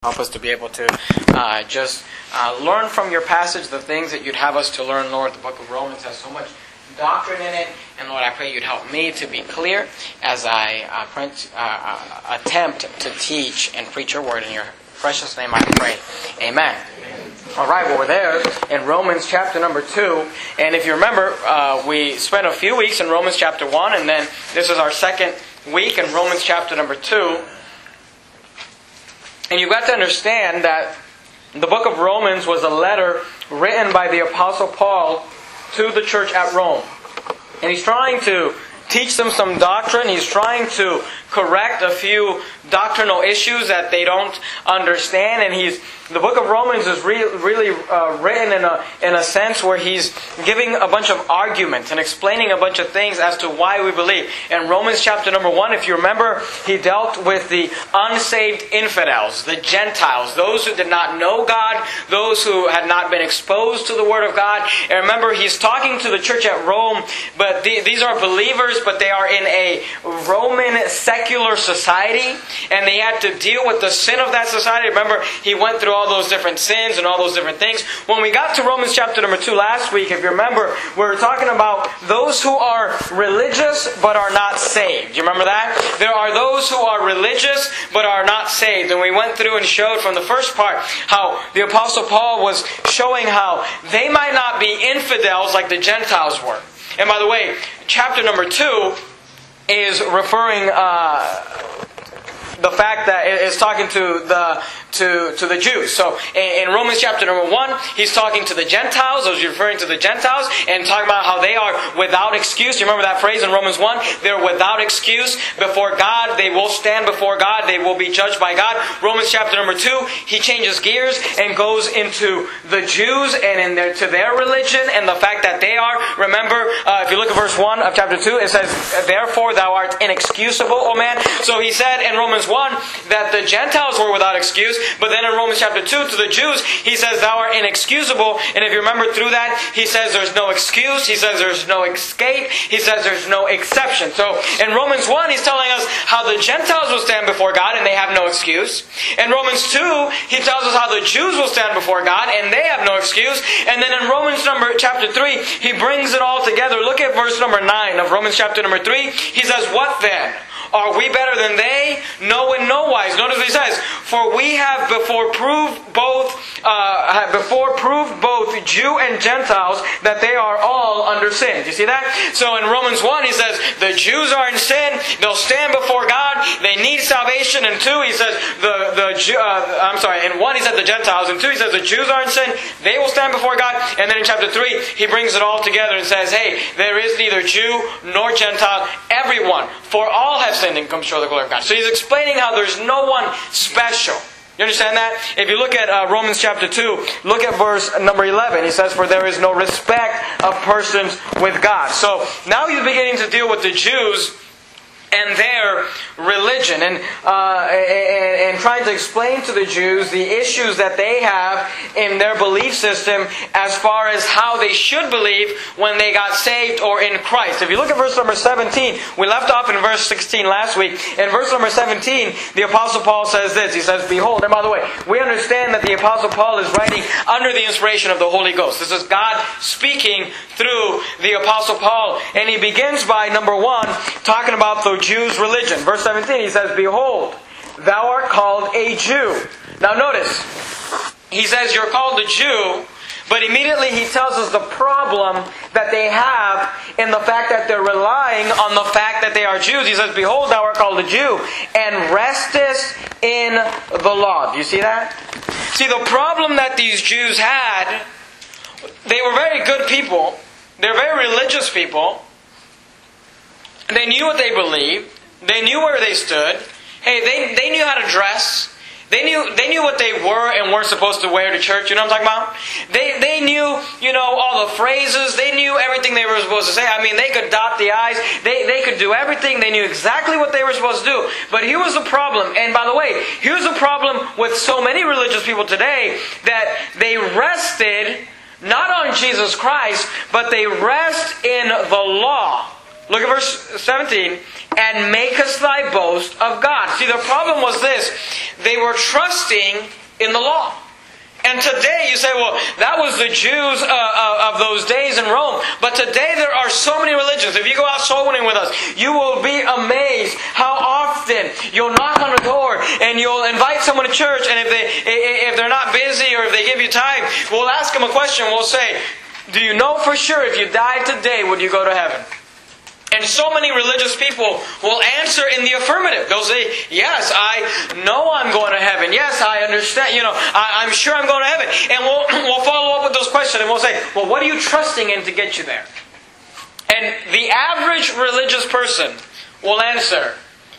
Help us to be able to just learn from your passage the things that you'd have us to learn, Lord. The book of Romans has so much doctrine in it. And Lord, I pray you'd help me to be clear as I attempt to teach and preach your word. In your precious name I pray. Amen. All right, well, we're there in Romans chapter number 2. And if you remember, we spent a few weeks in Romans chapter 1. And then this is our second week in Romans chapter number 2. And you've got to understand that the book of Romans was a letter written by the Apostle Paul to the church at Rome. And he's trying to teach them some doctrine. He's trying to correct a few doctrinal issues that they don't understand. And the book of Romans is really written in a sense where he's giving a bunch of arguments and explaining a bunch of things as to why we believe. In Romans chapter number 1, if you remember, he dealt with the unsaved infidels, the Gentiles, those who did not know God, those who had not been exposed to the Word of God. And remember, he's talking to the church at Rome, but these are believers, but they are in a Roman secular society, and they had to deal with the sin of that society. Remember, he went through all those different sins and all those different things. When we got to Romans chapter number 2 last week, if you remember, we were talking about those who are religious but are not saved. You remember that? There are those who are religious but are not saved. And we went through and showed from the first part how the Apostle Paul was showing how they might not be infidels like the Gentiles were. And by the way, chapter number 2 is referring the fact that it's talking to the Jews. So in Romans chapter number 1, he's talking to the Gentiles. He's referring to the Gentiles and talking about how they are without excuse. You remember that phrase in Romans 1? They're without excuse before God. They will stand before God. They will be judged by God. Romans chapter number 2, he changes gears and goes into the Jews and to their religion and the fact that they are. Remember, if you look at verse 1 of chapter 2, it says, "Therefore thou art inexcusable, O man." So he said in Romans 1 that the Gentiles were without excuse, but then in Romans chapter 2 to the Jews, he says thou art inexcusable. And if you remember through that, he says there's no excuse, he says there's no escape, he says there's no exception. So in Romans 1, he's telling us how the Gentiles will stand before God and they have no excuse. In Romans 2, he tells us how the Jews will stand before God and they have no excuse. And then in Romans chapter 3, he brings it all together. Look at verse number 9 of Romans chapter number 3. He says, "What then? Are we better than they? No, in no wise." Notice what he says. "For we have before proved both Jew and Gentiles that they are all under sin." Do you see that? So in Romans 1, he says the Jews are in sin. They'll stand before God. They need salvation. In 2, he says in 1 he said the Gentiles. In 2 he says the Jews are in sin. They will stand before God. And then in chapter 3 he brings it all together and says, hey, there is neither Jew nor Gentile, everyone, for all have sinned and come short of the glory of God. So he's explaining how there's no one special. You understand that? If you look at Romans chapter 2, look at verse number 11. He says, "For there is no respect of persons with God." So now he's beginning to deal with the Jews and their religion, and trying to explain to the Jews the issues that they have in their belief system as far as how they should believe when they got saved or in Christ. If you look at verse number 17, we left off in verse 16 last week. In verse number 17, the Apostle Paul says this. He says, "Behold," and by the way, we understand that the Apostle Paul is writing under the inspiration of the Holy Ghost. This is God speaking through the Apostle Paul. And he begins by, number 1, talking about the Jews' religion. Verse 17, he says, "Behold, thou art called a Jew." Now notice, he says you're called a Jew, but immediately he tells us the problem that they have in the fact that they're relying on the fact that they are Jews. He says, "Behold, thou art called a Jew, and restest in the law." Do you see that? See, the problem that these Jews had, they were very good people. They're very religious people. They knew what they believed. They knew where they stood. Hey, they knew how to dress. They knew what they were and weren't supposed to wear to church. You know what I'm talking about? They knew, all the phrases. They knew everything they were supposed to say. I mean, they could dot the I's. They could do everything. They knew exactly what they were supposed to do. But here was the problem. And by the way, here's the problem with so many religious people today, that they rested not on Jesus Christ, but they rest in the law. Look at verse 17. And makest thy boast of God. See, the problem was this. They were trusting in the law. And today you say, well, that was the Jews of those days in Rome. But today there are so many religions. If you go out soul winning with us, you will be amazed how often you'll knock on a door and you'll invite someone to church. And if they're not busy or if they give you time, we'll ask them a question. We'll say, do you know for sure if you died today, would you go to heaven? And so many religious people will answer in the affirmative. They'll say, yes, I know I'm going to heaven. Yes, I understand. I'm sure I'm going to heaven. And we'll follow up with those questions and we'll say, well, what are you trusting in to get you there? And the average religious person will answer,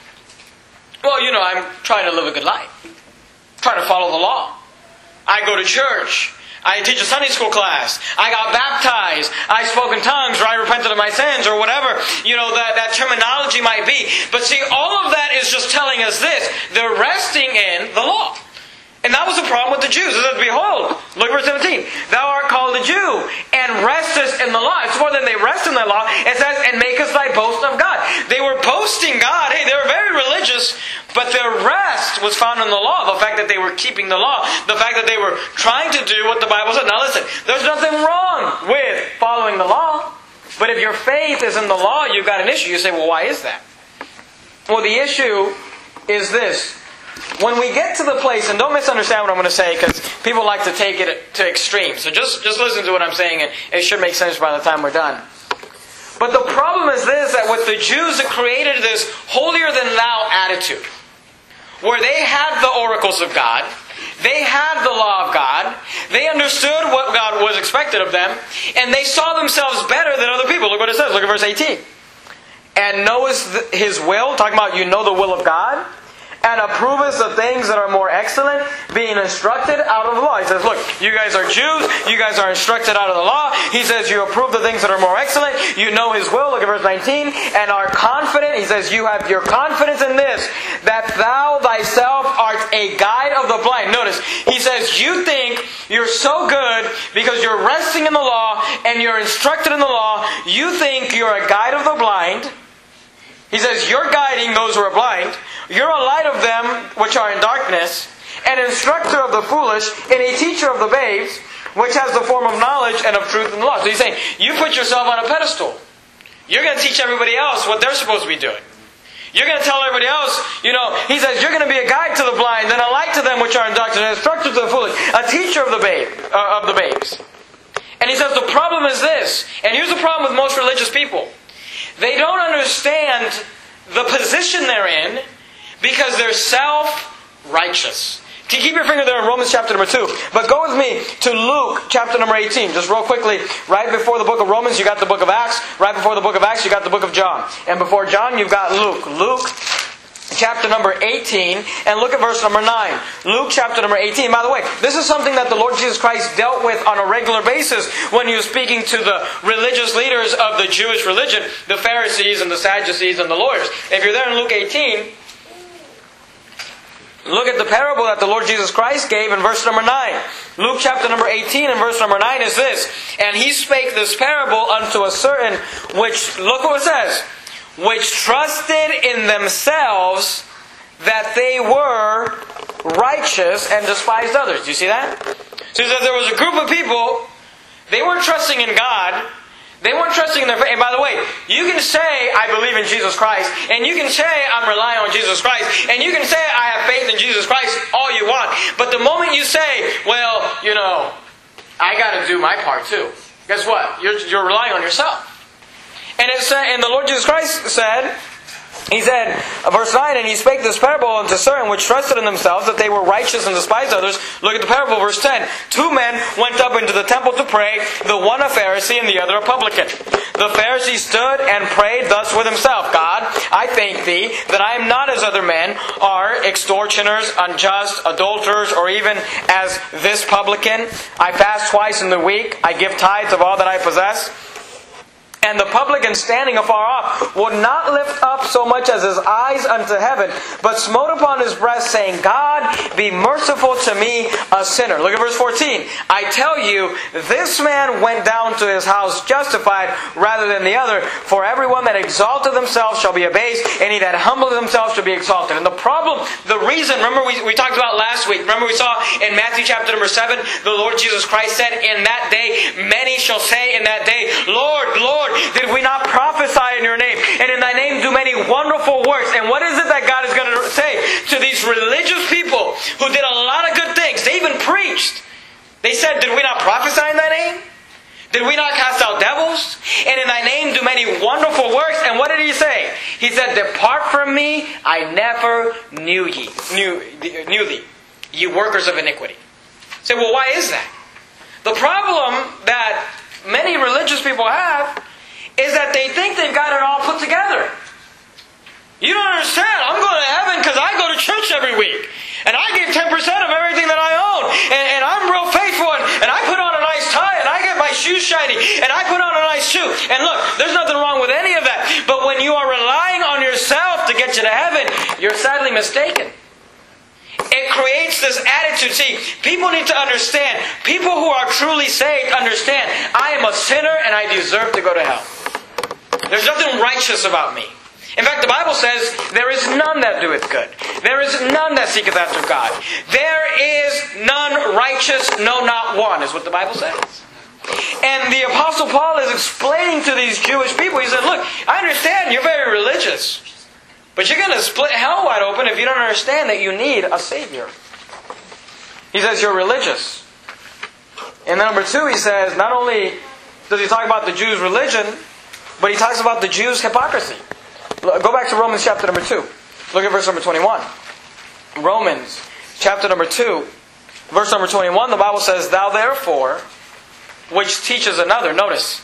well, I'm trying to live a good life. I'm trying to follow the law. I go to church. I teach a Sunday school class. I got baptized. I spoke in tongues, or I repented of my sins, or whatever, that terminology might be. But see, all of that is just telling us this. They're resting in the law. And that was the problem with the Jews. It says, behold, look at verse 17. Thou art called a Jew, and restest in the law. It's more than they rest in the law. It says, and makest thy boast of God. They were boasting God. Hey, they were very religious, but their rest was found in the law. The fact that they were keeping the law. The fact that they were trying to do what the Bible said. Now listen, there's nothing wrong with following the law. But if your faith is in the law, you've got an issue. You say, well, why is that? Well, the issue is this. When we get to the place, and don't misunderstand what I'm going to say, because people like to take it to extremes. So just listen to what I'm saying, and it should make sense by the time we're done. But the problem is this, that with the Jews, it created this holier-than-thou attitude, where they had the oracles of God, they had the law of God, they understood what God was expected of them, and they saw themselves better than other people. Look what it says. Look at verse 18. And knowest His will, talking about you know the will of God, and approvest the things that are more excellent, being instructed out of the law. He says, look, you guys are Jews, you guys are instructed out of the law. He says, you approve the things that are more excellent, you know His will, look at verse 19, and are confident. He says, you have your confidence in this, that thou thyself art a guide of the blind. Notice, he says, you think you're so good because you're resting in the law and you're instructed in the law. You think you're a guide of the blind. He says, you're guiding those who are blind. You're a light of them which are in darkness, an instructor of the foolish, and a teacher of the babes, which has the form of knowledge and of truth and law. So he's saying, you put yourself on a pedestal. You're going to teach everybody else what they're supposed to be doing. You're going to tell everybody else, he says, you're going to be a guide to the blind, and a light to them which are in darkness, an instructor to the foolish, a teacher of the babes. And he says, the problem is this, and here's the problem with most religious people. They don't understand the position they're in because they're self-righteous. To keep your finger there in Romans chapter number 2. But go with me to Luke chapter number 18. Just real quickly, right before the book of Romans, you got the book of Acts. Right before the book of Acts, you got the book of John. And before John, you've got Luke. Luke chapter number 18, and look at verse number 9. Luke chapter number 18. By the way, this is something that the Lord Jesus Christ dealt with on a regular basis when He was speaking to the religious leaders of the Jewish religion, the Pharisees and the Sadducees and the lawyers. If you're there in Luke 18, look at the parable that the Lord Jesus Christ gave in verse number 9. Luke chapter number 18 and verse number 9 is this. And He spake this parable unto a certain which, look what it says, which trusted in themselves that they were righteous and despised others. Do you see that? So he says there was a group of people, they weren't trusting in God, they weren't trusting in their faith. And by the way, you can say, I believe in Jesus Christ, and you can say, I'm relying on Jesus Christ, and you can say, I have faith in Jesus Christ all you want. But the moment you say, well, I got to do my part too. Guess what? You're relying on yourself. And it said, and the Lord Jesus Christ said, He said, verse 9, and He spake this parable unto certain which trusted in themselves that they were righteous and despised others. Look at the parable, verse 10. 2 men went up into the temple to pray, the one a Pharisee and the other a publican. The Pharisee stood and prayed thus with himself, God, I thank Thee that I am not as other men are, extortioners, unjust, adulterers, or even as this publican. I fast twice in the week. I give tithes of all that I possess. and the publican standing afar off would not lift up so much as his eyes unto heaven, but smote upon his breast, saying, God, be merciful to me, a sinner. Look at verse 14. I tell you, this man went down to his house justified rather than the other. For everyone that exalteth himself shall be abased, and he that humbleth himself shall be exalted. And the problem, the reason, remember we talked about last week, remember we saw in Matthew chapter number 7, the Lord Jesus Christ said, in that day, many shall say in that day, Lord, Lord, did we not prophesy in your name? And in thy name do many wonderful works. And what is it that God is going to say to these religious people who did a lot of good things? They even preached. They said, did we not prophesy in thy name? Did we not cast out devils? And in thy name do many wonderful works. And what did he say? He said, depart from me, I never knew thee, ye workers of iniquity. Say, well, why is that? The problem that many religious people have is that they think they've got it all put together. You don't understand. I'm going to heaven because I go to church every week. And I give 10% of everything that I own. And I'm real faithful. And I put on a nice tie. And I get my shoes shiny. And I put on a nice suit. And look, there's nothing wrong with any of that. But when you are relying on yourself to get you to heaven, you're sadly mistaken. It creates this attitude. See, people need to understand. People who are truly saved understand, I am a sinner and I deserve to go to hell. There's nothing righteous about me. In fact, the Bible says, there is none that doeth good. There is none that seeketh after God. There is none righteous, no, not one, is what the Bible says. And the Apostle Paul is explaining to these Jewish people, he said, look, I understand you're very religious. But you're going to split hell wide open if you don't understand that you need a Savior. He says you're religious. And then number 2, he says, not only does he talk about the Jews' religion, but he talks about the Jews' hypocrisy. Go back to Romans chapter number 2. Look at verse number 21. Romans chapter number 2, verse number 21, the Bible says, thou therefore, which teaches another. Notice.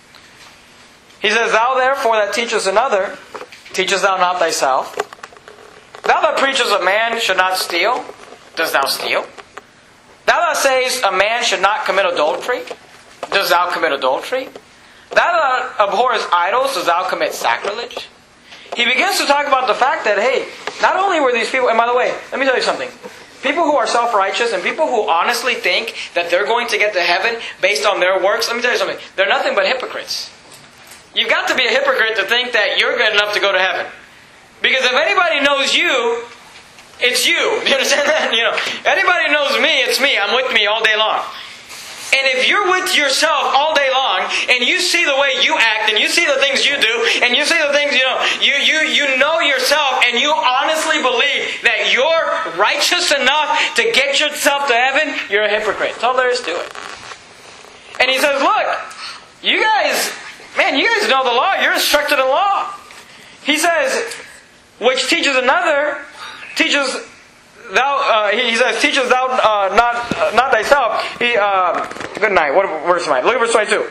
He says, thou therefore that teachest another, teachest thou not thyself? Thou that preachest a man should not steal, dost thou steal? Thou that sayest a man should not commit adultery, dost thou commit adultery? Thou that abhorrest idols, dost thou commit sacrilege? He begins to talk about the fact that, hey, not only were these people, and by the way, let me tell you something. People who are self-righteous and people who honestly think that they're going to get to heaven based on their works, let me tell you something. They're nothing but hypocrites. You've got to be a hypocrite to think that you're good enough to go to heaven. Because if anybody knows you, it's you. You understand that? You know, anybody knows me, it's me. I'm with me all day long. And if you're with yourself all day long, and you see the way you act, and you see the things you do, and you see the things, you know yourself, and you honestly believe that you're righteous enough to get yourself to heaven, you're a hypocrite. That's all there is to it. And he says, look, you guys know the law. You're instructed in law. He says, which teaches another, teaches thou. He says, teaches thou not thyself. Good night. What verse am I? Look at verse 22.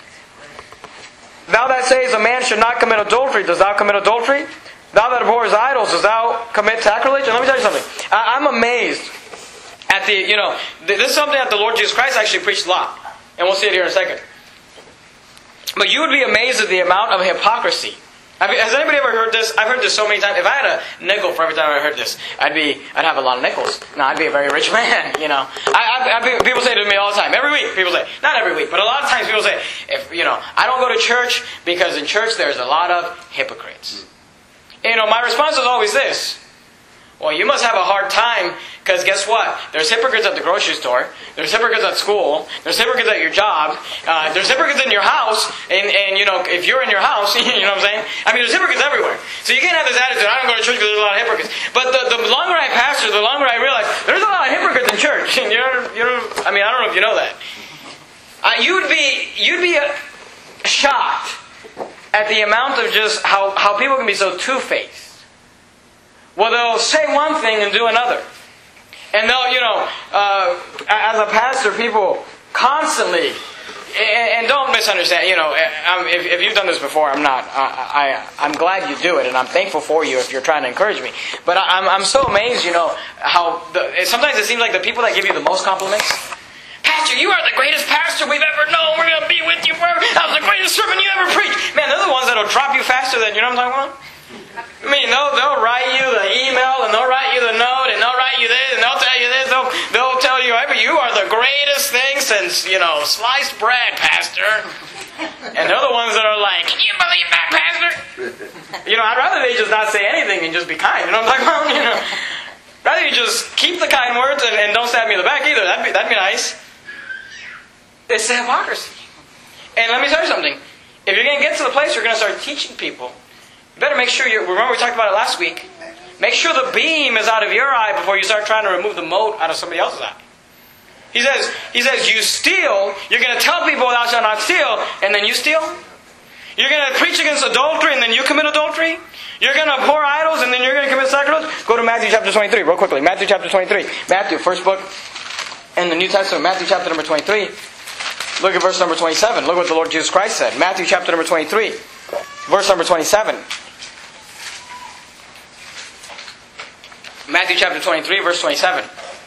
Thou that sayest a man should not commit adultery, dost thou commit adultery? Thou that abhors idols, dost thou commit sacrilege? And let me tell you something. I'm amazed at this is something that the Lord Jesus Christ actually preached a lot. And we'll see it here in a second. But you would be amazed at the amount of hypocrisy. Has anybody ever heard this? I've heard this so many times. If I had a nickel for every time I heard this, I'd have a lot of nickels. No, I'd be a very rich man, you know. People say to me all the time, every week, people say, not every week, but a lot of times people say, I don't go to church because in church there's a lot of hypocrites. And, my response is always this. Well, you must have a hard time because guess what? There's hypocrites at the grocery store. There's hypocrites at school. There's hypocrites at your job. There's hypocrites in your house. And if you're in your house, you know what I'm saying? I mean, there's hypocrites everywhere. So you can't have this attitude, I don't go to church because there's a lot of hypocrites. But the longer I pastor, the longer I realize there's a lot of hypocrites in church. And I don't know if you know that. You'd be shocked at the amount of just how people can be so two-faced. Well, they'll say one thing and do another. And they'll, as a pastor, people constantly, and don't misunderstand, if you've done this before, I'm glad you do it, and I'm thankful for you if you're trying to encourage me. But I'm so amazed, how sometimes it seems like the people that give you the most compliments, Pastor, you are the greatest pastor we've ever known. We're going to be with you forever. That was the greatest sermon you ever preached. Man, they're the ones that'll drop you faster than, you know what I'm talking about? I mean, they'll write you the email, and they'll write you the note, and they'll write you this, and they'll tell you this. They'll tell you, you are the greatest thing since, sliced bread, Pastor. And they're the ones that are like, can you believe that, Pastor? I'd rather they just not say anything and just be kind. You know what I'm talking about? Rather you just keep the kind words and don't stab me in the back either. That'd be nice. It's the hypocrisy. And let me tell you something. If you're going to get to the place where you're going to start teaching people, you better make sure remember we talked about it last week. Make sure the beam is out of your eye before you start trying to remove the mote out of somebody else's eye. He says, you steal, you're going to tell people thou shalt not steal, and then you steal? You're going to preach against adultery, and then you commit adultery? You're going to abhor idols, and then you're going to commit sacrilege? Go to Matthew chapter 23, real quickly. Matthew chapter 23. Matthew, first book in the New Testament, Matthew chapter number 23. Look at verse number 27. Look what the Lord Jesus Christ said. Matthew chapter number 23, verse number 27. Matthew chapter 23, verse 27.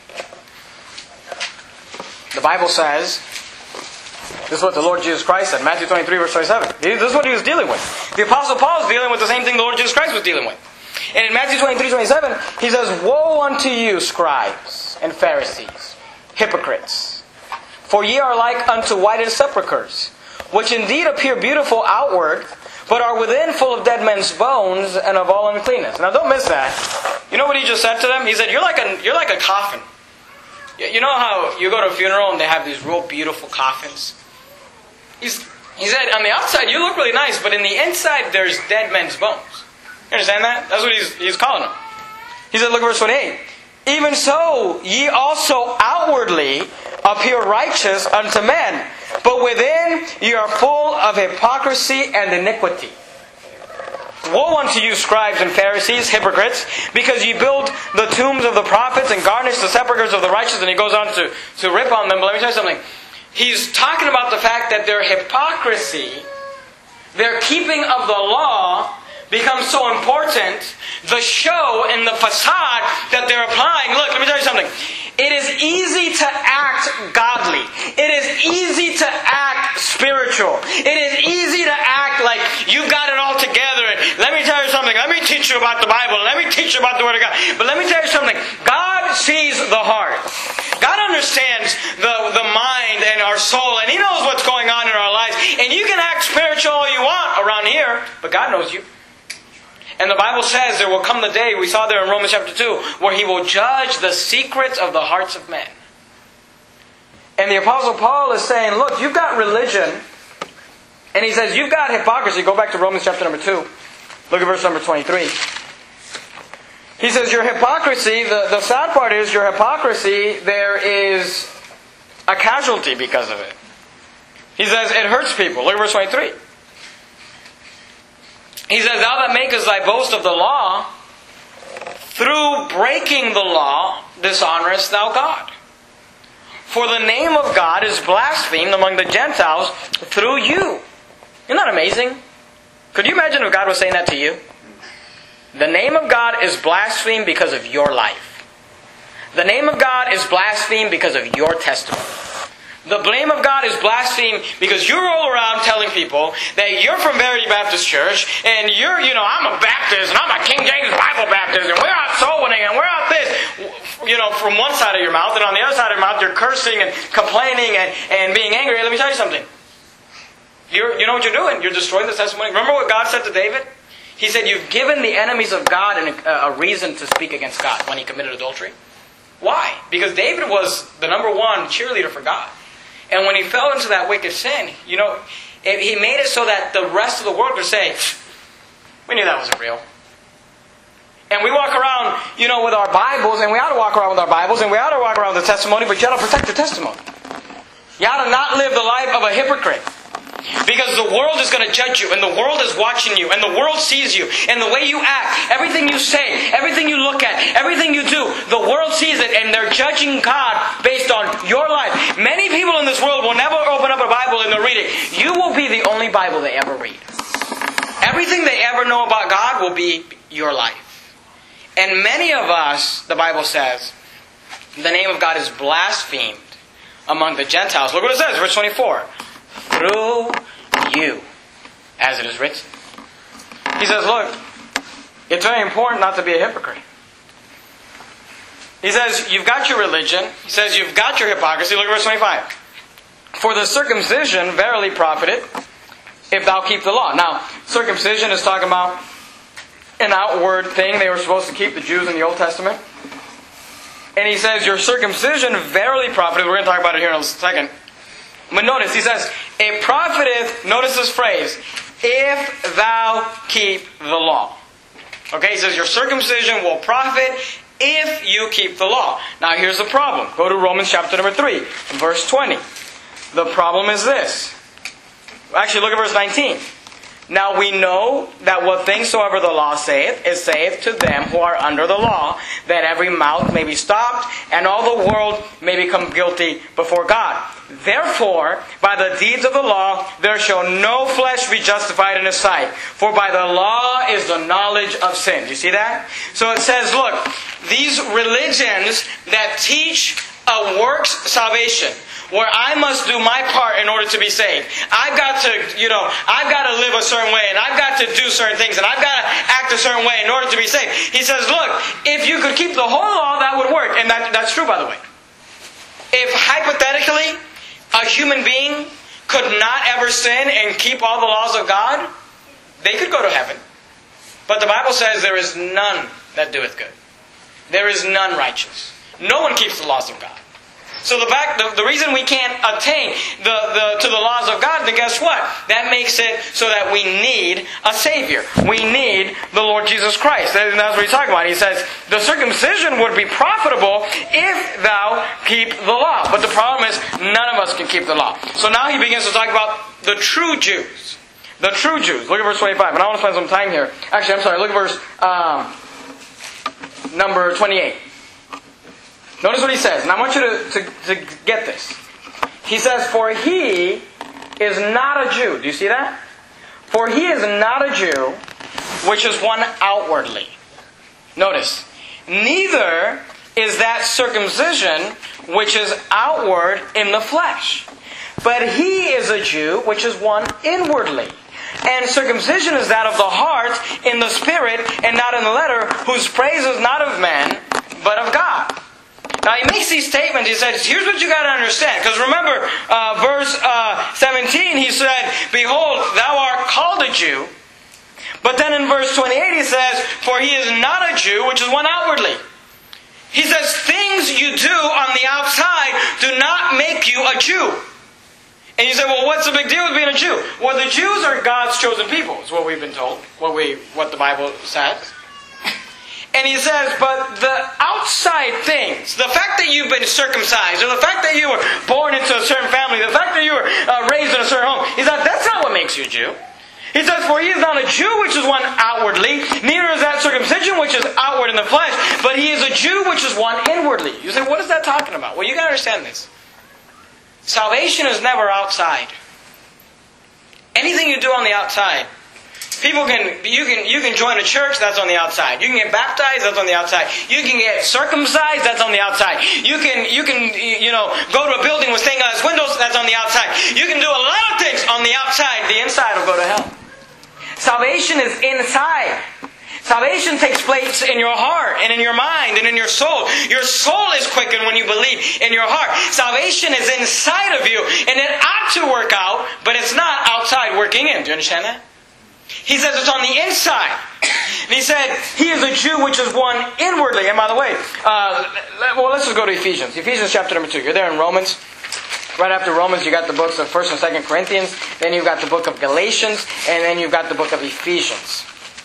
The Bible says, this is what the Lord Jesus Christ said. Matthew 23, verse 27. This is what he was dealing with. The Apostle Paul is dealing with the same thing the Lord Jesus Christ was dealing with. And in Matthew 23, 27, he says, woe unto you, scribes and Pharisees, hypocrites! For ye are like unto whited sepulchres, which indeed appear beautiful outward, but are within full of dead men's bones and of all uncleanness. Now don't miss that. You know what he just said to them? He said, you're like a coffin. You know how you go to a funeral and they have these real beautiful coffins? He said, on the outside you look really nice, but in the inside there's dead men's bones. You understand that? That's what he's calling them. He said, look at verse 28. Even so, ye also outwardly appear righteous unto men, but within ye are full of hypocrisy and iniquity. Woe unto you, scribes and Pharisees, hypocrites, because ye build the tombs of the prophets and garnish the sepulchres of the righteous. And he goes on to rip on them. But let me tell you something. He's talking about the fact that their hypocrisy, their keeping of the law, becomes so important. The show and the facade that they're applying. Look, let me tell you something. It is easy to act godly. It is easy to act spiritual. It is easy to act like you've got it all together. Let me tell you something. Let me teach you about the Bible. Let me teach you about the Word of God. But let me tell you something. God sees the heart. God understands the mind and our soul. And He knows what's going on in our lives. And you can act spiritual all you want around here. But God knows you. And the Bible says there will come the day, we saw there in Romans chapter 2, where He will judge the secrets of the hearts of men. And the Apostle Paul is saying, look, you've got religion. And he says, you've got hypocrisy. Go back to Romans chapter number 2. Look at verse number 23. He says, your hypocrisy, the sad part is, your hypocrisy, there is a casualty because of it. He says, it hurts people. Look at verse 23. He says, thou that makest thy boast of the law, through breaking the law, dishonorest thou God. For the name of God is blasphemed among the Gentiles through you. Isn't that amazing? Could you imagine if God was saying that to you? The name of God is blasphemed because of your life. The name of God is blasphemed because of your testimony. The blame of God is blasphemed because you roll around telling people that you're from Verity Baptist Church and I'm a Baptist and I'm a King James Bible Baptist and we're out soul winning and we're out this. From one side of your mouth, and on the other side of your mouth you're cursing and complaining and being angry. Let me tell you something. You know what you're doing? You're destroying the testimony. Remember what God said to David? He said, you've given the enemies of God a reason to speak against God when he committed adultery. Why? Because David was the number one cheerleader for God. And when he fell into that wicked sin, he made it so that the rest of the world could say, we knew that wasn't real. And we walk around, with our Bibles, and we ought to walk around with our Bibles, and we ought to walk around with the testimony, but you ought to protect the testimony. You ought to not live the life of a hypocrite. Because the world is going to judge you, and the world is watching you, and the world sees you, and the way you act, everything you say, everything you look at, everything you do, the world sees it, and they're judging God based on your life. Many people in this world will never open up a Bible and they'll read it. You will be the only Bible they ever read. Everything they ever know about God will be your life. And many of us, the Bible says, the name of God is blasphemed among the Gentiles. Look what it says, verse 24. Through you, as it is written. He says, look, it's very important not to be a hypocrite. He says, you've got your religion. He says, you've got your hypocrisy. Look at verse 25. For the circumcision verily profited, if thou keep the law. Now, circumcision is talking about an outward thing they were supposed to keep, the Jews in the Old Testament. And he says, your circumcision verily profited. We're going to talk about it here in a second. But notice, he says, it profiteth, notice this phrase, if thou keep the law. Okay, he says, your circumcision will profit if you keep the law. Now here's the problem. Go to Romans chapter number 3, verse 20. The problem is this. Actually, look at verse 19. Now we know that what things soever the law saith, it saith to them who are under the law, that every mouth may be stopped, and all the world may become guilty before God. Therefore, by the deeds of the law, there shall no flesh be justified in His sight. For by the law is the knowledge of sin. Do you see that? So it says, look, these religions that teach a works salvation, where I must do my part in order to be saved. I've got to live a certain way, and I've got to do certain things, and I've got to act a certain way in order to be saved. He says, look, if you could keep the whole law, that would work. And that's true, by the way. If hypothetically, a human being could not ever sin and keep all the laws of God, they could go to heaven. But the Bible says there is none that doeth good. There is none righteous. No one keeps the laws of God. So the reason we can't attain to the laws of God, then guess what? That makes it so that we need a Savior. We need the Lord Jesus Christ. And that's what he's talking about. He says, the circumcision would be profitable if thou keep the law. But the problem is, none of us can keep the law. So now he begins to talk about the true Jews. The true Jews. Look at verse 25. And I want to spend some time here. Actually, I'm sorry. Look at verse number 28. Notice what he says. And I want you to get this. He says, for he is not a Jew. Do you see that? For he is not a Jew, which is one outwardly. Notice. Neither is that circumcision, which is outward in the flesh. But he is a Jew, which is one inwardly. And circumcision is that of the heart, in the spirit, and not in the letter, whose praise is not of man, but of God. Now he makes these statements. He says, here's what you got to understand. Because remember, verse 17, he said, behold, thou art called a Jew. But then in verse 28 he says, for he is not a Jew, which is one outwardly. He says, things you do on the outside do not make you a Jew. And you say, well, what's the big deal with being a Jew? Well, the Jews are God's chosen people, is what we've been told, what the Bible says. And he says, but the outside things, the fact that you've been circumcised, or the fact that you were born into a certain family, the fact that you were raised in a certain home, he said, that's not what makes you a Jew. He says, for he is not a Jew, which is one outwardly, neither is that circumcision, which is outward in the flesh, but he is a Jew, which is one inwardly. You say, what is that talking about? Well, you got to understand this. Salvation is never outside. Anything you do on the outside, you can join a church, that's on the outside. You can get baptized, that's on the outside. You can get circumcised, that's on the outside. You can go to a building with stained glass windows, that's on the outside. You can do a lot of things on the outside. The inside will go to hell. Salvation is inside. Salvation takes place in your heart and in your mind and in your soul. Your soul is quickened when you believe in your heart. Salvation is inside of you, and it ought to work out, but it's not outside working in. Do you understand that? He says it's on the inside. And he said, he is a Jew which is one inwardly. And by the way, let's just go to Ephesians. Ephesians chapter number 2. You're there in Romans. Right after Romans, you got the books of 1st and 2nd Corinthians. Then you've got the book of Galatians. And then you've got the book of Ephesians.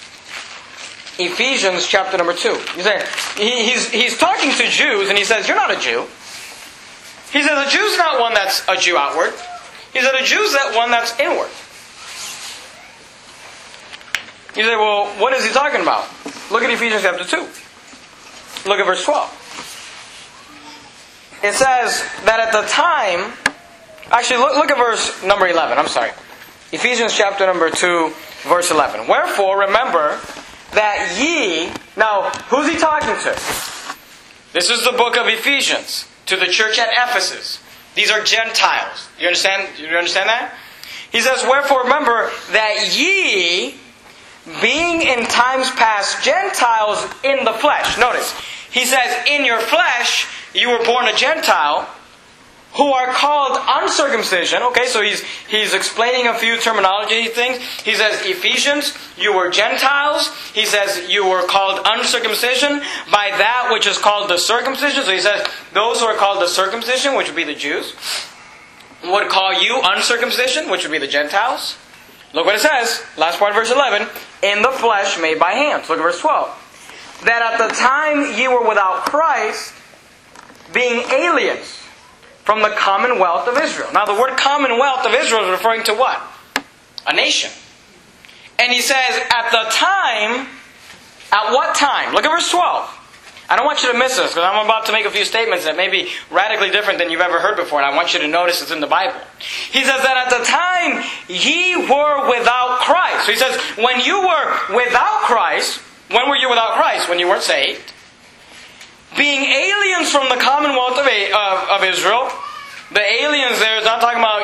Ephesians chapter number 2. He's talking to Jews, and he says, you're not a Jew. He says, a Jew's not one that's a Jew outward. He said, a Jew's that one that's inward. You say, well, what is he talking about? Look at Ephesians chapter 2. Look at verse 12. It says that at the time... Actually, look at verse number 11. I'm sorry. Ephesians chapter number 2, verse 11. Wherefore, remember that ye... Now, who's he talking to? This is the book of Ephesians, to the church at Ephesus. These are Gentiles. You understand that? He says, wherefore remember that ye, being in times past Gentiles in the flesh. Notice, he says, in your flesh, you were born a Gentile, who are called uncircumcision. Okay, so he's explaining a few terminology things. He says, Ephesians, you were Gentiles. He says, you were called uncircumcision by that which is called the circumcision. So he says, those who are called the circumcision, which would be the Jews, would call you uncircumcision, which would be the Gentiles. Look what it says, last part of verse 11, in the flesh made by hands. Look at verse 12. That at the time ye were without Christ, being aliens from the commonwealth of Israel. Now the word commonwealth of Israel is referring to what? A nation. And he says, at the time, at what time? Look at verse 12. I don't want you to miss this, because I'm about to make a few statements that may be radically different than you've ever heard before, and I want you to notice it's in the Bible. He says that at the time ye were without Christ. So he says, when you were without Christ, when were you without Christ? When you weren't saved. Being aliens from the commonwealth of Israel. The aliens there is not talking about,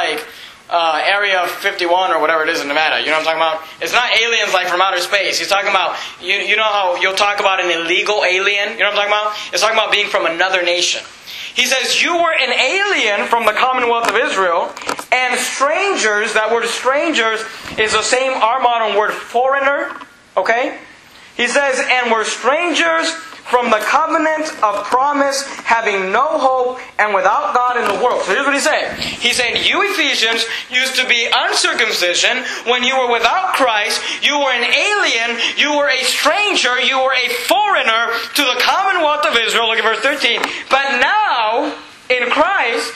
Area 51 or whatever it is in Nevada. You know what I'm talking about? It's not aliens like from outer space. He's talking about, you know how you'll talk about an illegal alien? You know what I'm talking about? It's talking about being from another nation. He says, you were an alien from the commonwealth of Israel, and strangers. That word strangers is the same our modern word foreigner. Okay? He says, and were strangers from the covenant of promise, having no hope and without God in the world. So here's what he's saying. He's saying, you Ephesians used to be uncircumcision when you were without Christ. You were an alien. You were a stranger. You were a foreigner to the commonwealth of Israel. Look at verse 13. But now, in Christ,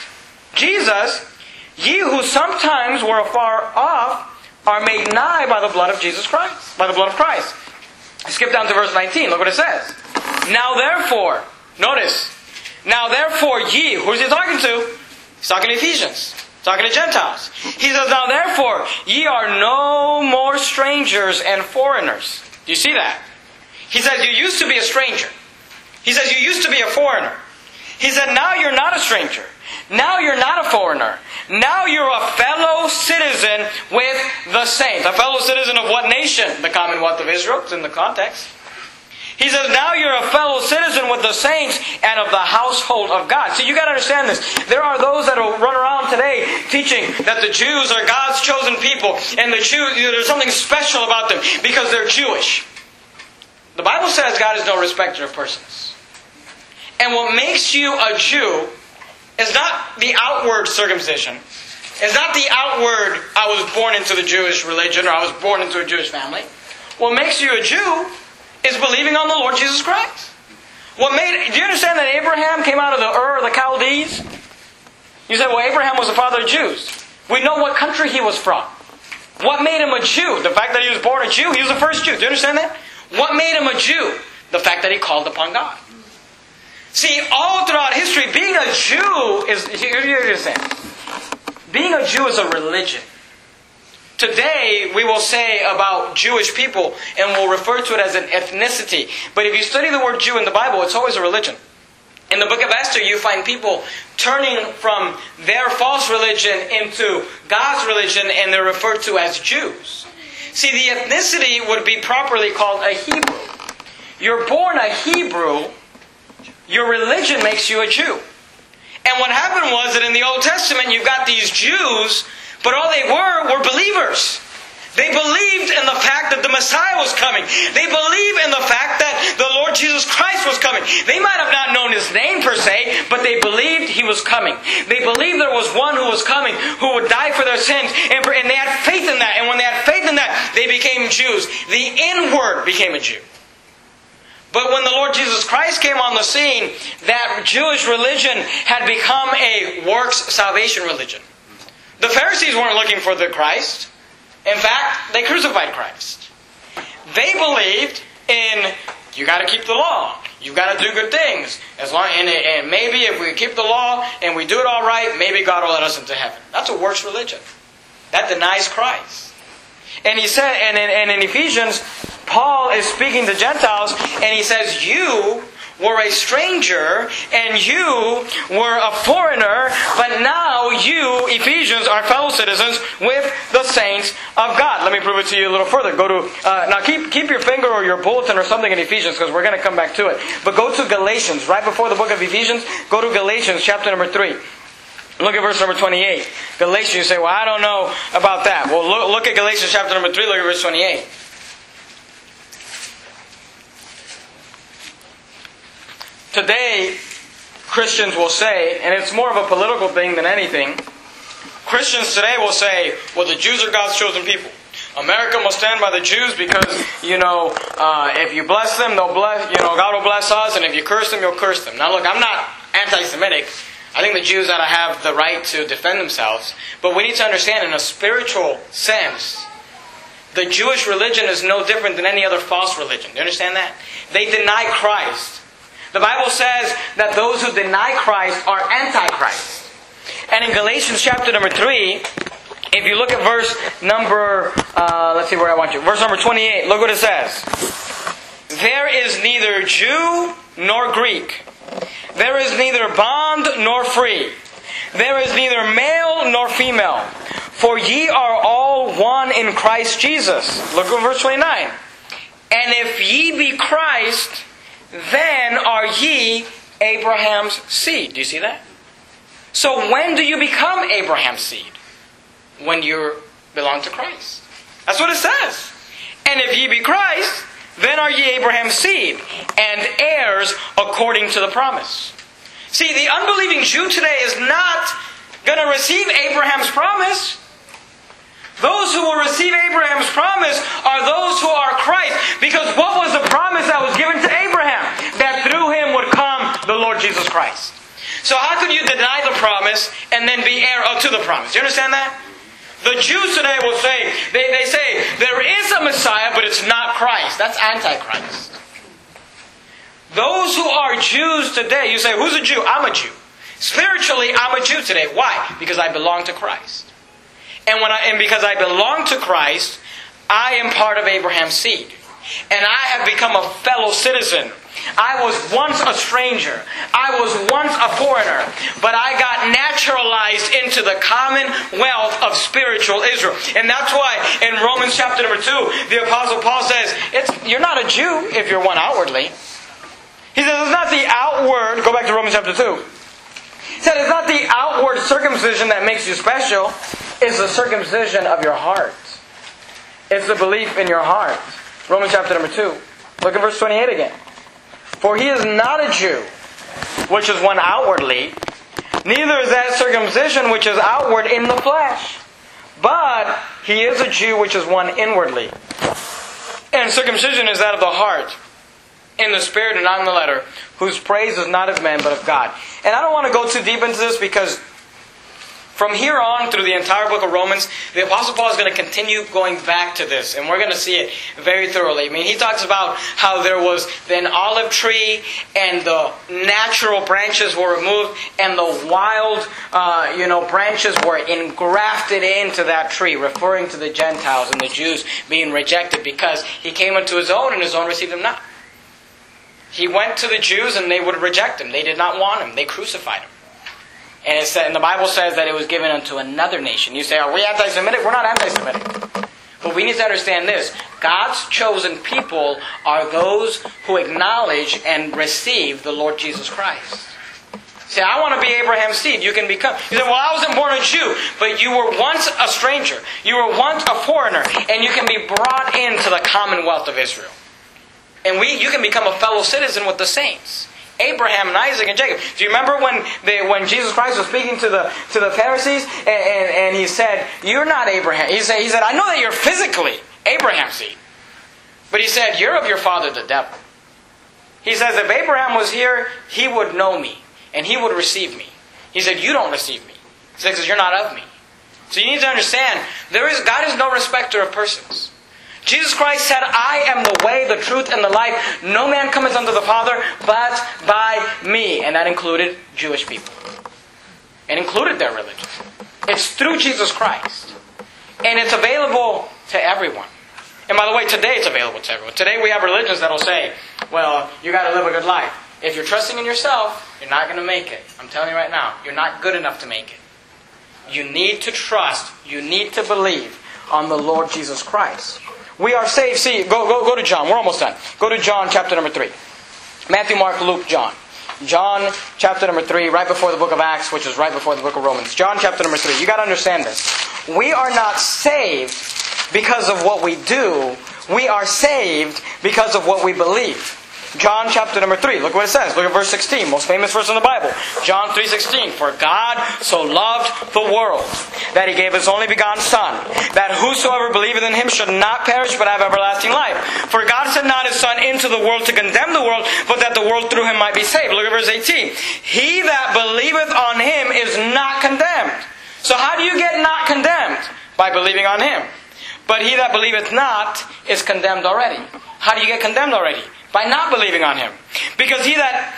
Jesus, ye who sometimes were afar off, are made nigh by the blood of Jesus Christ. By the blood of Christ. Skip down to verse 19. Look what it says. Now therefore, notice, now therefore ye, who's he talking to? He's talking to Ephesians. He's talking to Gentiles. He says, now therefore, ye are no more strangers and foreigners. Do you see that? He says, you used to be a stranger. He says, you used to be a foreigner. He said, now you're not a stranger. Now you're not a foreigner. Now you're a fellow citizen with the saints. A fellow citizen of what nation? The commonwealth of Israel. It's in the context. He says, now you're a fellow citizen with the saints and of the household of God. See, you got to understand this. There are those that will run around today teaching that the Jews are God's chosen people, and the Jews, there's something special about them because they're Jewish. The Bible says God is no respecter of persons. And what makes you a Jew is not the outward circumcision. It's not the outward, I was born into the Jewish religion, or I was born into a Jewish family. What makes you a Jew is believing on the Lord Jesus Christ. Do you understand that Abraham came out of the Ur of the Chaldees? You say, well, Abraham was the father of Jews. We know what country he was from. What made him a Jew? The fact that he was born a Jew? He was the first Jew. Do you understand that? What made him a Jew? The fact that he called upon God. See, all throughout history, being a Jew is... You understand? Being a Jew is a religion. Today, we will say about Jewish people, and we'll refer to it as an ethnicity. But if you study the word Jew in the Bible, it's always a religion. In the book of Esther, you find people turning from their false religion into God's religion, and they're referred to as Jews. See, the ethnicity would be properly called a Hebrew. You're born a Hebrew, your religion makes you a Jew. And what happened was that in the Old Testament, you've got these Jews, but all they were believers. They believed in the fact that the Messiah was coming. They believed in the fact that the Lord Jesus Christ was coming. They might have not known His name per se, but they believed He was coming. They believed there was one who was coming, who would die for their sins, and they had faith in that. And when they had faith in that, they became Jews. The inward became a Jew. But when the Lord Jesus Christ came on the scene, that Jewish religion had become a works salvation religion. The Pharisees weren't looking for the Christ. In fact, they crucified Christ. They believed in, you got to keep the law. You've got to do good things. And maybe if we keep the law and we do it all right, maybe God will let us into heaven. That's a works religion. That denies Christ. And he said, and in Ephesians, Paul is speaking to Gentiles, and he says, you were a stranger and you were a foreigner, but now you, Ephesians, are fellow citizens with the saints of God. Let me prove it to you a little further. Go to now keep your finger or your bulletin or something in Ephesians, because we're going to come back to it. But go to Galatians, right before the book of Ephesians. Go to Galatians chapter number 3. Look at verse number 28. Galatians, you say, well, I don't know about that. Well, look at Galatians chapter number 3, look at verse 28. Today, Christians will say, and it's more of a political thing than anything, Christians today will say, well, the Jews are God's chosen people. America must stand by the Jews because, if you bless them, they'll bless, God will bless us, and if you curse them, you'll curse them. Now look, I'm not anti-Semitic. I think the Jews ought to have the right to defend themselves. But we need to understand, in a spiritual sense, the Jewish religion is no different than any other false religion. Do you understand that? They deny Christ. The Bible says that those who deny Christ are antichrist. And in Galatians chapter number 3, if you look at verse number, verse number 28, look what it says. There is neither Jew nor Greek. There is neither bond nor free. There is neither male nor female. For ye are all one in Christ Jesus. Look at verse 29. And if ye be Christ, then are ye Abraham's seed. Do you see that? So when do you become Abraham's seed? When you belong to Christ. That's what it says. And if ye be Christ, then are ye Abraham's seed, and heirs according to the promise. See, the unbelieving Jew today is not going to receive Abraham's promise. Those who will receive Abraham's promise are those who are Christ. Because what was the promise that was given to Abraham? That through him would come the Lord Jesus Christ. So how could you deny the promise and then be heir to the promise? Do you understand that? The Jews today will say, they say, there is a Messiah, but it's not Christ. That's Antichrist. Those who are Jews today, you say, who's a Jew? I'm a Jew. Spiritually, I'm a Jew today. Why? Because I belong to Christ. And because I belong to Christ, I am part of Abraham's seed. And I have become a fellow citizen. I was once a stranger. I was once a foreigner. But I got naturalized into the commonwealth of spiritual Israel. And that's why in Romans chapter number 2, the Apostle Paul says, you're not a Jew if you're one outwardly. He says it's not the outward, go back to Romans chapter 2. He said it's not the outward circumcision that makes you special. It's the circumcision of your heart. It's the belief in your heart. Romans chapter number 2. Look at verse 28 again. For he is not a Jew, which is one outwardly, neither is that circumcision which is outward in the flesh. But he is a Jew which is one inwardly. And circumcision is that of the heart, in the spirit and not in the letter, whose praise is not of men but of God. And I don't want to go too deep into this because from here on through the entire book of Romans, the Apostle Paul is going to continue going back to this. And we're going to see it very thoroughly. I mean, he talks about how there was an olive tree and the natural branches were removed and the wild branches were engrafted into that tree, referring to the Gentiles and the Jews being rejected because he came unto his own and his own received him not. He went to the Jews and they would reject him. They did not want him. They crucified him. And the Bible says that it was given unto another nation. You say, are we anti-Semitic? We're not anti-Semitic. But we need to understand this. God's chosen people are those who acknowledge and receive the Lord Jesus Christ. Say, I want to be Abraham's seed. You can become. You say, well, I wasn't born a Jew. But you were once a stranger. You were once a foreigner. And you can be brought into the commonwealth of Israel. And you can become a fellow citizen with the saints. Abraham and Isaac and Jacob. Do you remember when Jesus Christ was speaking to the Pharisees and he said, you're not Abraham. He said, I know that you're physically Abraham's seed. But he said, you're of your father the devil. He says, if Abraham was here, he would know me and he would receive me. He said, you don't receive me. He said, because you're not of me. So you need to understand, God is no respecter of persons. Jesus Christ said, I am the way, the truth, and the life. No man cometh unto the Father but by me. And that included Jewish people. It included their religion. It's through Jesus Christ. And it's available to everyone. And by the way, today it's available to everyone. Today we have religions that will say, well, you got to live a good life. If you're trusting in yourself, you're not going to make it. I'm telling you right now, you're not good enough to make it. You need to trust. You need to believe on the Lord Jesus Christ. We are saved. See, go to John. We're almost done. Go to John chapter number 3. Matthew, Mark, Luke, John. John chapter number 3, right before the book of Acts, which is right before the book of Romans. John chapter number 3. You got to understand this. We are not saved because of what we do. We are saved because of what we believe. John chapter number 3. Look what it says. Look at verse 16. Most famous verse in the Bible. John 3:16. For God so loved the world that He gave His only begotten Son, that whosoever believeth in Him should not perish but have everlasting life. For God sent not His Son into the world to condemn the world, but that the world through Him might be saved. Look at verse 18. He that believeth on Him is not condemned. So how do you get not condemned? By believing on Him. But he that believeth not is condemned already. How do you get condemned already? By not believing on Him. Because he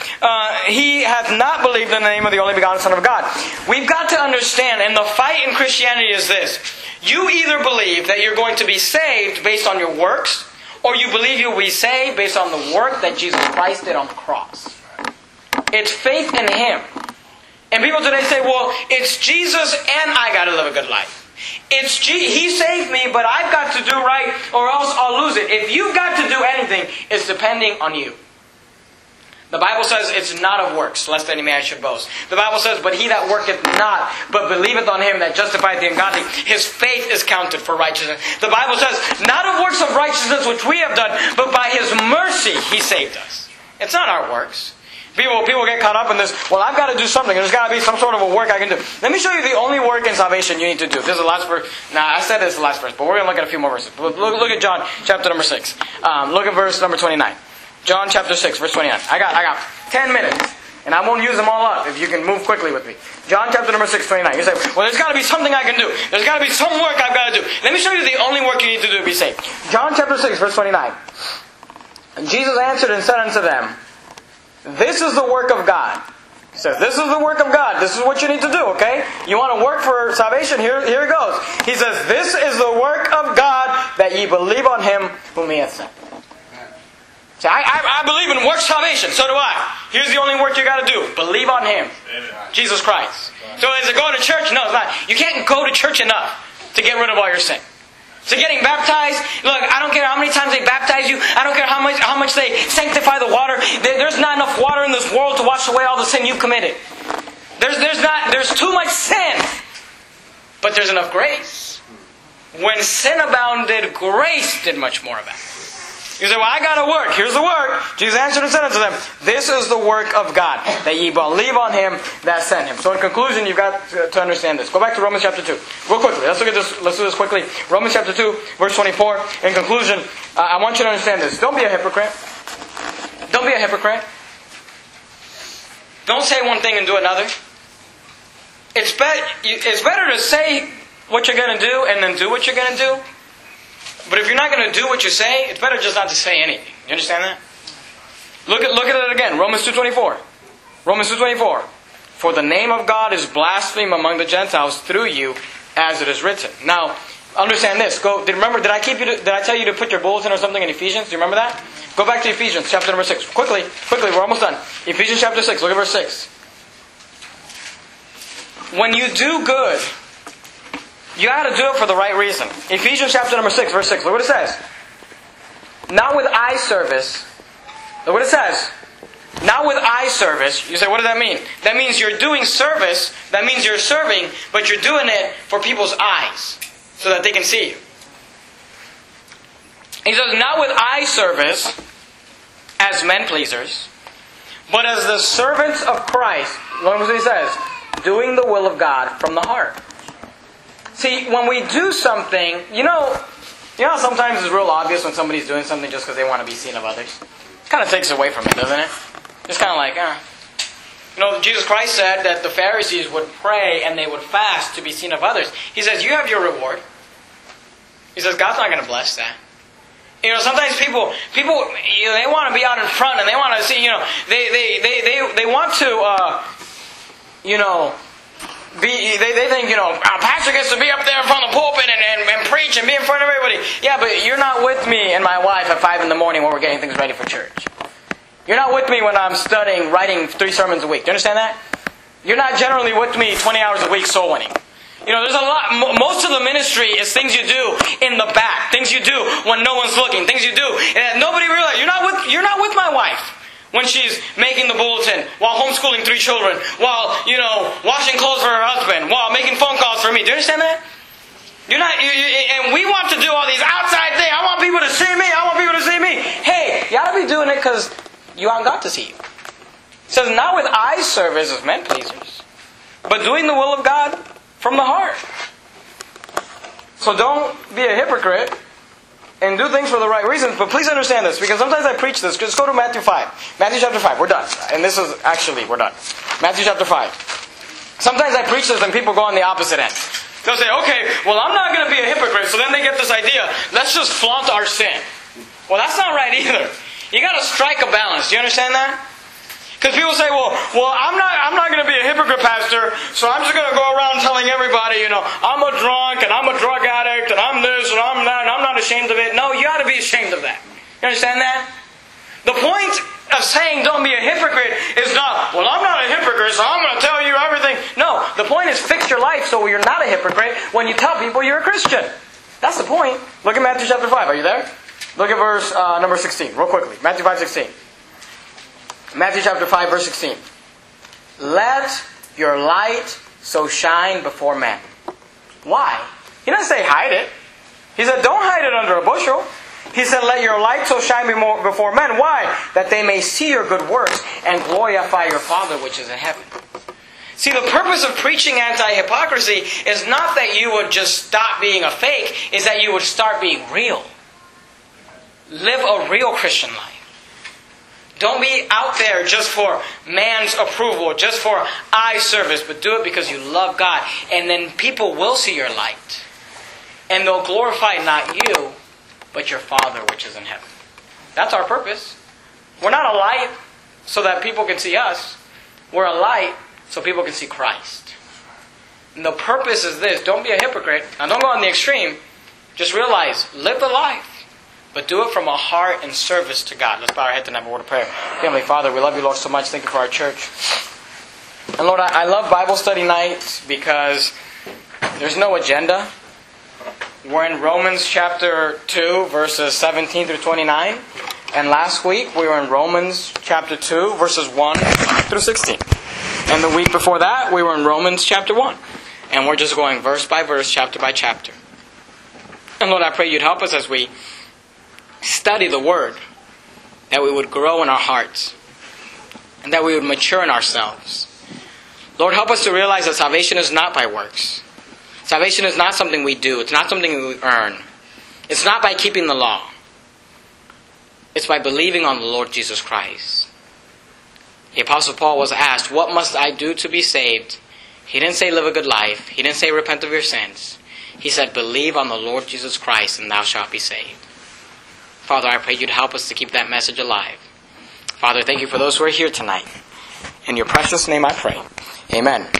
hath not believed in the name of the only begotten Son of God. We've got to understand, and the fight in Christianity is this. You either believe that you're going to be saved based on your works, or you believe you'll be saved based on the work that Jesus Christ did on the cross. It's faith in Him. And people today say, well, it's Jesus and I got to live a good life. He saved me, but I've got to do right or else I'll lose it. If you've got to do anything, it's depending on you. The Bible says it's not of works, lest any man should boast. The Bible says, but he that worketh not, but believeth on Him that justifieth the ungodly, his faith is counted for righteousness. The Bible says, not of works of righteousness which we have done, but by His mercy He saved us. It's not our works. People get caught up in this, well, I've got to do something. There's got to be some sort of a work I can do. Let me show you the only work in salvation you need to do. This is the last verse. I said this is the last verse, but we're going to look at a few more verses. Look at John chapter number 6. Look at verse number 29. John chapter 6, verse 29. I got 10 minutes, and I won't use them all up if you can move quickly with me. John chapter number 6, 29. You say, well, there's got to be something I can do. There's got to be some work I've got to do. Let me show you the only work you need to do to be saved. John chapter 6, verse 29. And Jesus answered and said unto them, this is the work of God. He says, this is the work of God. This is what you need to do, okay? You want to work for salvation? Here it goes. He says, this is the work of God, that ye believe on Him whom He hath sent. See, I believe in work salvation. So do I. Here's the only work you got to do. Believe on Him. Jesus Christ. So is it going to church? No, it's not. You can't go to church enough to get rid of all your sin. So getting baptized, look, I don't care how many times they baptize you. I don't care how much they sanctify the water. There's not enough water in this world to wash away all the sin you've committed. There's too much sin. But there's enough grace. When sin abounded, grace did much more abound. You say, well, I got to work. Here's the work. Jesus answered and said unto them, this is the work of God, that ye believe on Him that sent Him. So in conclusion, you've got to understand this. Go back to Romans chapter 2. Real quickly. Let's look at this. Let's do this quickly. Romans chapter 2, verse 24. In conclusion, I want you to understand this. Don't be a hypocrite. Don't be a hypocrite. Don't say one thing and do another. It's better to say what you're going to do and then do what you're going to do. But if you're not going to do what you say, it's better just not to say anything. You understand that? Look at it again. Romans 2:24. Romans 2:24. For the name of God is blasphemed among the Gentiles through you, as it is written. Now, understand this. Did I tell you to put your bulletin or something in Ephesians? Do you remember that? Go back to Ephesians chapter number 6. Quickly, we're almost done. Ephesians chapter 6. Look at verse 6. When you do good, you got to do it for the right reason. Ephesians chapter number 6, verse 6. Look what it says. Not with eye service. Look what it says. Not with eye service. You say, what does that mean? That means you're doing service. That means you're serving, but you're doing it for people's eyes, so that they can see you. He says, not with eye service as men pleasers, but as the servants of Christ. Look what he says. Doing the will of God from the heart. See, when we do something, you know sometimes it's real obvious when somebody's doing something just because they want to be seen of others. It kind of takes away from it, doesn't it? It's kind of like, Jesus Christ said that the Pharisees would pray and they would fast to be seen of others. He says, you have your reward. He says, God's not going to bless that. Sometimes people, they want to be out in front and they want to see, they want to, they think, our pastor gets to be up there in front of the pulpit and preach and be in front of everybody. Yeah, but you're not with me and my wife at 5 a.m. when we're getting things ready for church. You're not with me when I'm studying, writing 3 sermons a week. Do you understand that? You're not generally with me 20 hours a week soul winning. You know, there's a lot. Most of the ministry is things you do in the back, things you do when no one's looking, things you do and nobody realizes. You're not with my wife when she's making the bulletin, while homeschooling 3 children, while washing clothes for her husband, while making phone calls for me. Do you understand that? You're not. And we want to do all these outside things. I want people to see me. I want people to see me. Hey, you ought to be doing it because you want God to see you. It says, not with eye service as men pleasers, but doing the will of God from the heart. So don't be a hypocrite and do things for the right reasons. But please understand this, because sometimes I preach this. Just go to Matthew 5. Matthew chapter 5. We're done. And this is actually, we're done. Matthew chapter 5. Sometimes I preach this and people go on the opposite end. They'll say, okay, well, I'm not going to be a hypocrite. So then they get this idea, let's just flaunt our sin. Well, that's not right either. You got to strike a balance. Do you understand that? Because people say, well, I'm not going to be a hypocrite, pastor, so I'm just going to go around telling everybody, I'm a drunk and I'm a drug addict and I'm this and I'm that and I'm not ashamed of it. No, you ought to be ashamed of that. You understand that? The point of saying don't be a hypocrite is not, well, I'm not a hypocrite, so I'm going to tell you everything. No, the point is fix your life so you're not a hypocrite when you tell people you're a Christian. That's the point. Look at Matthew chapter 5. Are you there? Look at verse number 16, real quickly. Matthew 5:16. Matthew chapter 5, verse 16. Let your light so shine before men. Why? He doesn't say hide it. He said don't hide it under a bushel. He said let your light so shine before men. Why? That they may see your good works and glorify your Father which is in heaven. See, the purpose of preaching anti-hypocrisy is not that you would just stop being a fake, is that you would start being real. Live a real Christian life. Don't be out there just for man's approval, just for eye service, but do it because you love God. And then people will see your light. And they'll glorify not you, but your Father which is in heaven. That's our purpose. We're not a light so that people can see us. We're a light so people can see Christ. And the purpose is this. Don't be a hypocrite. Now don't go on the extreme. Just realize, live the life. But do it from a heart and service to God. Let's bow our heads and have a word of prayer. Heavenly Father, we love you, Lord, so much. Thank you for our church. And Lord, I love Bible study nights because there's no agenda. We're in Romans chapter 2, verses 17 through 29. And last week we were in Romans chapter 2, verses 1 through 16. And the week before that we were in Romans chapter 1. And we're just going verse by verse, chapter by chapter. And Lord, I pray you'd help us as we study the Word, that we would grow in our hearts, and that we would mature in ourselves. Lord, help us to realize that salvation is not by works. Salvation is not something we do. It's not something we earn. It's not by keeping the law. It's by believing on the Lord Jesus Christ. The Apostle Paul was asked, what must I do to be saved? He didn't say live a good life. He didn't say repent of your sins. He said, believe on the Lord Jesus Christ and thou shalt be saved. Father, I pray you'd help us to keep that message alive. Father, thank you for those who are here tonight. In your precious name I pray. Amen.